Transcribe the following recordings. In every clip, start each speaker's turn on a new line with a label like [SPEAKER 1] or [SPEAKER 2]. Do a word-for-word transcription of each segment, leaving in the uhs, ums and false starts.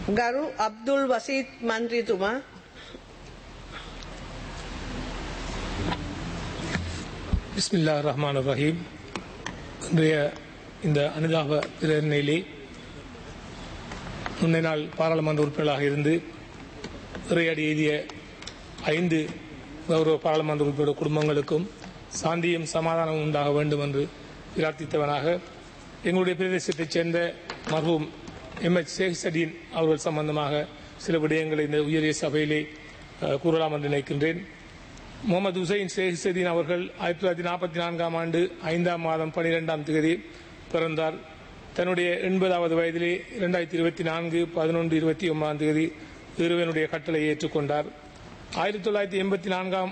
[SPEAKER 1] ගරු අබ්දුල් වසීත් මන්ත්‍රීතුමා
[SPEAKER 2] பிஸ்மில்லா ரஹ்மான் ரஹீம். இன்றைய இந்த அனுதாப பிரேரணையிலே முன்னை நாள் பாராளுமன்ற உறுப்பினர்களாக இருந்து இறையடி எய்திய ஐந்து கௌரவ பாராளுமன்ற உறுப்பினர் குடும்பங்களுக்கும் சாந்தியும் சமாதானமும் உண்டாக வேண்டும் என்று பிரார்த்தித்தவனாக எங்களுடைய பிரதேசத்தைச் சேர்ந்த மர்ஹூம் எம் எச் ஷேக் சடீன் அவர்கள் சம்பந்தமாக சில விடயங்களை இந்த உயரிய சபையிலே கூறலாம் என்று நினைக்கின்றேன். முகமது ஹுசைன் ஷேக் சடீன் அவர்கள் ஆயிரத்தி தொள்ளாயிரத்தி நாற்பத்தி நான்காம் ஆண்டு ஐந்தாம் மாதம் பனிரெண்டாம் தேதி பிறந்தார். தன்னுடைய எண்பதாவது வயதிலே இரண்டாயிரத்தி இருபத்தி நான்கு பதினொன்று இருபத்தி ஒன்பதாம் தேதி இறைவனுடைய கட்டளையை ஏற்றுக்கொண்டார். ஆயிரத்தி தொள்ளாயிரத்தி எண்பத்தி நான்காம்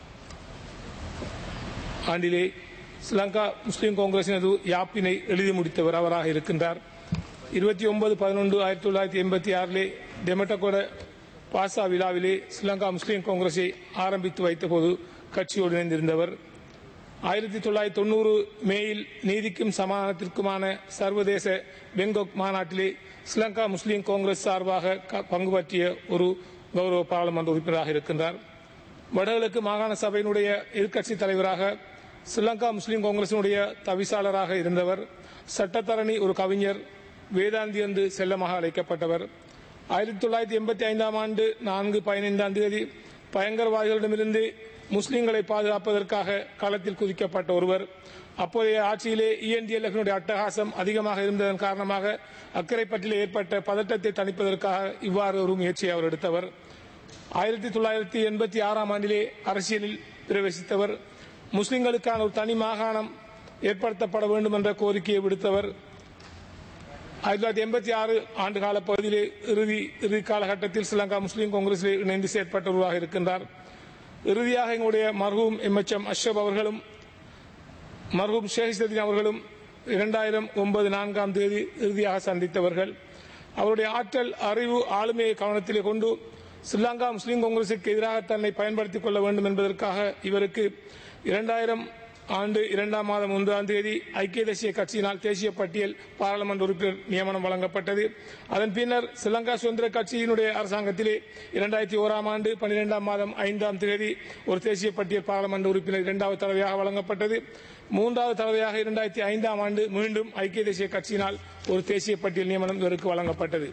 [SPEAKER 2] ஆண்டிலே ஸ்ரீலங்கா முஸ்லீம் காங்கிரசினது யாப்பினை எழுதி முடித்தவர் அவராக இருக்கின்றார். இருபத்தி ஒன்பது பதினொன்று ஆயிரத்தி தொள்ளாயிரத்தி எண்பத்தி ஆறிலே டெமட்டகோட பாசா விழாவிலே ஸ்ரீலங்கா முஸ்லீம் காங்கிரஸை ஆரம்பித்து வைத்தபோது கட்சியோடு இணைந்திருந்தவர். ஆயிரத்தி தொள்ளாயிரத்தி தொண்ணூறு மேயில் நீதிக்கும் சமாதானத்திற்குமான சர்வதேச பெங்கோக் மாநாட்டிலே ஸ்ரீலங்கா முஸ்லீம் காங்கிரஸ் சார்பாக பங்கு பற்றிய ஒரு கௌரவ பாராளுமன்ற உறுப்பினராக இருக்கின்றார். வடகிழக்கு மாகாண சபையினுடைய எதிர்க்கட்சி தலைவராக ஸ்ரீலங்கா முஸ்லீம் காங்கிரசினுடைய தவிசாளராக இருந்தவர். சட்டத்தரணி, ஒரு கவிஞர், வேதாந்தி என்று செல்லமாக அழைக்கப்பட்டவர். ஆயிரத்தி தொள்ளாயிரத்தி எண்பத்தி ஐந்தாம் ஆண்டு நான்கு பதினைந்தாம் தேதி பயங்கரவாதிகளிடமிருந்து முஸ்லீம்களை பாதுகாப்பதற்காக களத்தில் குதிக்கப்பட்ட ஒருவர். அப்போதைய ஆட்சியிலே இஎன்டிஎல்எஃப் அட்டகாசம் அதிகமாக இருந்ததன் காரணமாக அக்கரைப்பட்டில் ஏற்பட்ட பதட்டத்தை தணிப்பதற்காக இவ்வாறு ஒரு முயற்சியை அவர் எடுத்தவர். ஆயிரத்தி தொள்ளாயிரத்தி எண்பத்தி ஆறாம் ஆண்டிலே அரசியலில் பிரவேசித்தவர். முஸ்லிம்களுக்கான ஒரு தனி மாகாணம் ஏற்படுத்தப்பட வேண்டும் என்ற கோரிக்கையை விடுத்தவர். ஆயிரத்தி தொள்ளாயிரத்தி எண்பத்தி ஆறு ஆண்டு கால பகுதியிலே இறுதி இறுதி காலகட்டத்தில் ஸ்ரீலங்கா முஸ்லீம் காங்கிரஸில் இணைந்து செயற்பட்டவராக இருக்கின்றார். இறுதியாக எங்களுடைய மர்ஹூம் எம் எச் எம் அஷ்ரப் அவர்களும் மர்ஹூம் ஷேக் சதீன் அவர்களும் இரண்டாயிரம் ஒன்பது நான்காம் தேதி இறுதியாக சந்தித்தவர்கள். அவருடைய ஆற்றல், அறிவு, ஆளுமையை கவனத்திலே கொண்டு ஸ்ரீலங்கா முஸ்லீம் காங்கிரசுக்கு எதிராக தன்னை பயன்படுத்திக் கொள்ள வேண்டும் என்பதற்காக இவருக்கு இரண்டாயிரம் ஆண்டு இரண்டாம் மாதம் ஒன்றாம் தேதி ஐக்கிய தேசிய கட்சியினால் தேசிய பட்டியல் பாராளுமன்ற உறுப்பினர் நியமனம் வழங்கப்பட்டது. அதன் பின்னர் ஸ்ரீலங்கா சுதந்திர கட்சியினுடைய அரசாங்கத்திலே இரண்டாயிரத்தி ஓராம் ஆண்டு பனிரெண்டாம் மாதம் ஐந்தாம் தேதி ஒரு தேசிய பட்டியல் பாராளுமன்ற உறுப்பினர் இரண்டாவது தடவையாக வழங்கப்பட்டது. மூன்றாவது தடவையாக இரண்டாயிரத்தி ஐந்தாம் ஆண்டு மீண்டும் ஐக்கிய தேசிய கட்சியினால் ஒரு தேசிய பட்டியல் நியமனம் இவருக்கு வழங்கப்பட்டது.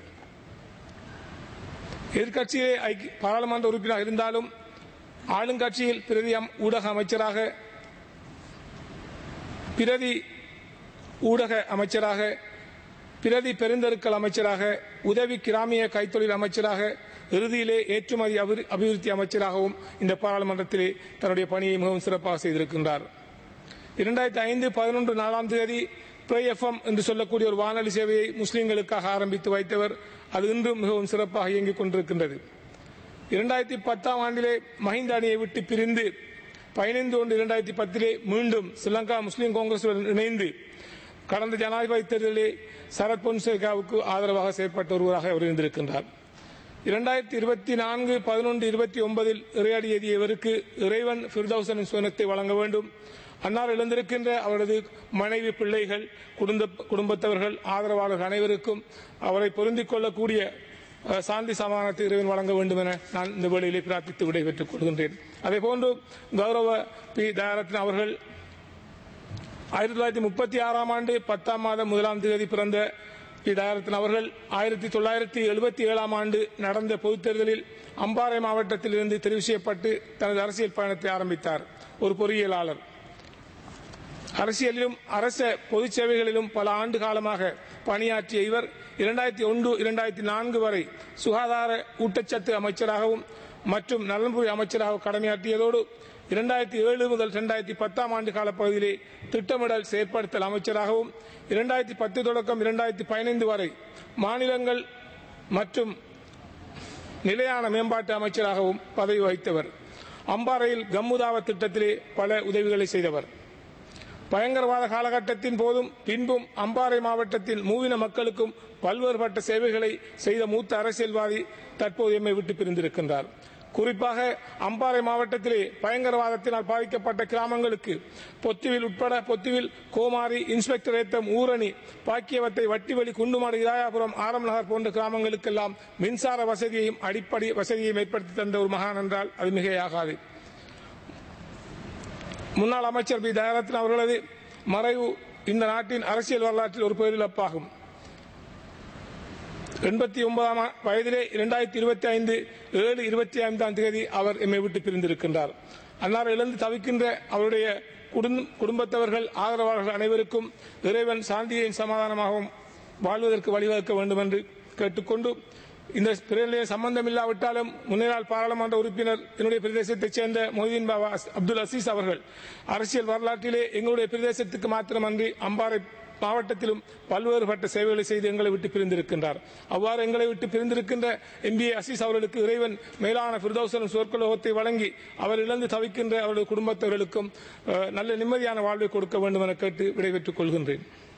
[SPEAKER 2] எதிர்கட்சியிலே பாராளுமன்ற உறுப்பினராக இருந்தாலும் ஆளுங்கட்சியில் பிரதி ஊடக அமைச்சராக, பிரதி ஊடக அமைச்சராக, பிரதி பெருந்தெருக்கள் அமைச்சராக, உதவி கிராமிய கைத்தொழில் அமைச்சராக, இறுதியிலே ஏற்றுமதி அபிவிருத்தி அமைச்சராகவும் இந்த பாராளுமன்றத்திலே தன்னுடைய பணியை மிகவும் சிறப்பாக செய்திருக்கின்றார். இரண்டாயிரத்தி ஐந்து பதினொன்று நாலாம் தேதி பிரை எஃப்எம் என்று சொல்லக்கூடிய ஒரு வானொலி சேவையை முஸ்லீம்களுக்காக ஆரம்பித்து வைத்தவர். அது இன்றும் மிகவும் சிறப்பாக இயங்கிக் கொண்டிருக்கின்றது. இரண்டாயிரத்தி பத்தாம் ஆண்டிலே மஹிந்த அணியை விட்டு பிரிந்து பதினைந்து ஒன்று இரண்டாயிரத்தி பத்திலே மீண்டும் ஸ்ரீலங்கா முஸ்லீம் காங்கிரசுடன் இணைந்து கடந்த ஜனாதிபதி தேர்தலிலே சரத் பொன்சேகாவுக்கு ஆதரவாக செயற்பட்ட ஒருவராக அவர் இருந்திருக்கின்றார். இரண்டாயிரத்தி இருபத்தி நான்கு பதினொன்று இருபத்தி ஒன்பதில் இறையடி எய்தியவருக்கு இறைவன் ஃபிர்தௌஸின் சுவனத்தை வழங்க வேண்டும். அன்னார் இழந்திருக்கின்ற அவரது மனைவி, பிள்ளைகள், குடும்பத்தவர்கள், ஆதரவாளர்கள் அனைவருக்கும் அவரை பொருந்திக் கொள்ளக்கூடிய சாந்தி சமாதானத்தை இறைவன் வழங்க வேண்டும் என நான் இந்த வேளையிலே பிரார்த்தித்து விடைபெற்றுக் கொள்கின்றேன். அதேபோன்று கௌரவ பி தயாரத்ன அவர்கள் ஆயிரத்தி தொள்ளாயிரத்தி முப்பத்தி ஆறாம் ஆண்டு பத்தாம் மாதம் முதலாம் தேதி பிறந்த பி தயாரத்ன அவர்கள் ஆயிரத்தி தொள்ளாயிரத்தி எழுபத்தி ஏழாம் ஆண்டு நடந்த பொதுத் தேர்தலில் அம்பாறை மாவட்டத்தில் இருந்து தெரிவு செய்யப்பட்டு தனது அரசியல் பயணத்தை ஆரம்பித்தார். ஒரு பொறியியலாளர். அரசியலிலும் அரச பொது சேவைகளிலும் பல ஆண்டு காலமாக பணியாற்றிய இவர் இரண்டாயிரத்தி ஒன்று இரண்டாயிரத்தி நான்கு வரை சுகாதார ஊட்டச்சத்து அமைச்சராகவும் மற்றும் நலன்புரி அமைச்சராக கடமையாற்றியதோடு இரண்டாயிரத்தி ஏழு முதல் இரண்டாயிரத்தி பத்தாம் ஆண்டு கால பகுதியிலே திட்டமிடல் செயற்படுத்தல் அமைச்சராகவும் இரண்டாயிரத்தி பத்து தொடக்கம் இரண்டாயிரத்தி பதினைந்து வரை மாநிலங்கள் மற்றும் நிலையான மேம்பாட்டு அமைச்சராகவும் பதவி வகித்தவர். அம்பாறையில் கம்முதாவ திட்டத்திலே பல உதவிகளை செய்தவர். பயங்கரவாத காலகட்டத்தின் போதும் பின்பும் அம்பாறை மாவட்டத்தில் மூவின மக்களுக்கும் பல்வேறுபட்ட சேவைகளை செய்த மூத்த அரசியல்வாதி தற்போது எம்மை விட்டு பிரிந்திருக்கின்றார். குறிப்பாக அம்பாறை மாவட்டத்திலே பயங்கரவாதத்தினால் பாதிக்கப்பட்ட கிராமங்களுக்கு பொத்துவில் உட்பட பொத்துவில், கோமாரி, இன்ஸ்பெக்டர் ஏத்தம், ஊரணி, பாக்கியவத்தை, வட்டிவெளி, குண்டுமாடு, இராயாபுரம், ஆரம் நகர் போன்ற கிராமங்களுக்கெல்லாம் மின்சார வசதியையும் அடிப்படை வசதியையும் ஏற்படுத்தி தந்த ஒரு மகான் என்றால் அது மிகையாகாது. முன்னாள் அமைச்சர் பி தயாரத்ன அவர்களது மறைவு இந்த நாட்டின் அரசியல் வரலாற்றில் ஒரு பேரிழப்பாகும். எண்பத்தி ஒன்பதாம் வயதிலே இரண்டாயிரத்தி இருபத்தி ஐந்து ஏழு இருபத்தி ஐந்தாம் தேதி அவர் எம்மை விட்டு பிரிந்திருக்கின்றார். அன்னார் இழந்து தவிக்கின்ற அவருடைய குடும்பத்தவர்கள், ஆதரவாளர்கள் அனைவருக்கும் இறைவன் சாந்தியையும் சமாதானமாகவும் வாழ்வதற்கு வழிவகுக்க வேண்டும் என்று கேட்டுக்கொண்டு, இந்த பிரச்சனையை சம்பந்தம் இல்லாவிட்டாலும் முன்னாள் பாராளுமன்ற உறுப்பினர் என்னுடைய பிரதேசத்தைச் சேர்ந்த மொஹிதீன் பாபா அப்துல் அசீஸ் அவர்கள் அரசியல் வரலாற்றிலே எங்களுடைய பிரதேசத்துக்கு மாத்திரமன்றி அம்பாறை மாவட்டத்திலும் பல்வேறுபட்ட சேவைகளை செய்து எங்களை விட்டு பிரிந்திருக்கின்றார். அவ்வாறு எங்களை விட்டு பிரிந்திருக்கின்ற எம் பி அசீஸ் அவர்களுக்கு இறைவன் மேலான ஃபிர்தௌஸின் சொர்க்கலோகத்தை வழங்கி அவர் இழந்து தவிக்கின்ற அவருடைய குடும்பத்தவர்களுக்கும் நல்ல நிம்மதியான வாழ்வை கொடுக்க வேண்டும் என கேட்டு விடைபெற்றுக் கொள்கின்றேன்.